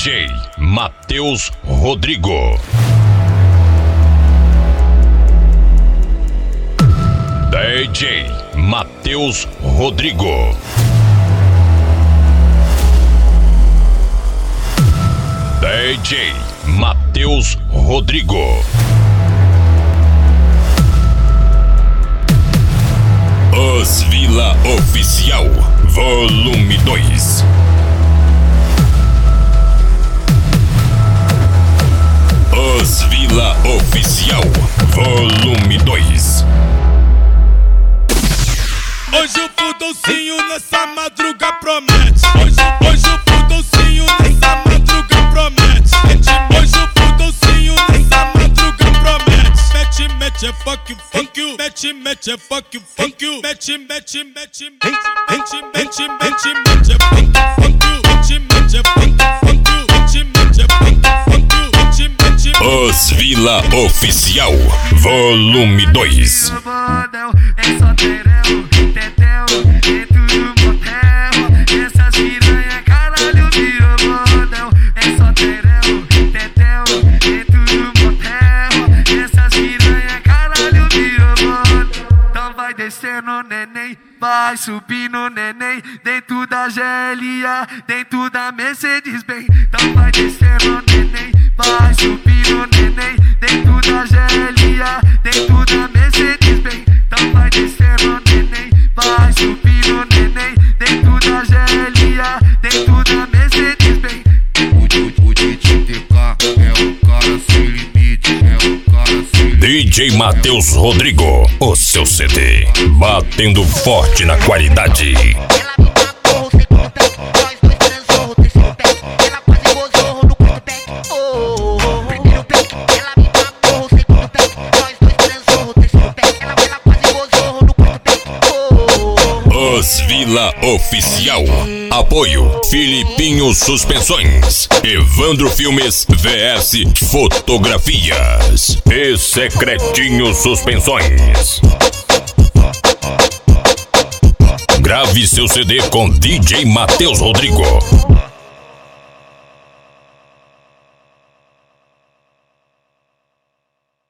DJ Matheus Rodrigo. DJ Matheus Rodrigo. DJ Matheus Rodrigo. Os Vila Oficial, Volume 2. Os Vila Oficial, Volume 2. Hoje o Fudolcinho nessa madruga promete. Hoje o Fudolcinho nessa madruga promete. Hoje o Fudolcinho nessa madruga promete. Mete é fuck you, fuck you. Mete é fuck you, fuck you. Mete é fuck you, fuck you. Mete é fuck you, fuck you. Os Vila Oficial, Volume 2. É só terão, tetel, dentro do motel. Essas piranha, caralho, virou bordel. É só terão, tetel, dentro do motel. Essas piranha, caralho, virou bordel. Então vai descendo, neném, vai subindo, neném. Dentro da GLA, dentro da Mercedes-Benz. Então vai descendo, neném, vai subindo, neném. Dentro da GLA, dentro da Mercedes-Benz. Então vai descendo, neném, vai subindo, neném. Dentro da GLA, dentro da Mercedes-Benz. O DJTK é o cara sem limite, é o cara sem limite. DJ Matheus Rodrigo, o seu CD, batendo forte na qualidade. Os Vila Oficial. Apoio Filipinho Suspensões, Evandro Filmes vs Fotografias e Secretinho Suspensões. Grave seu CD com DJ Matheus Rodrigo.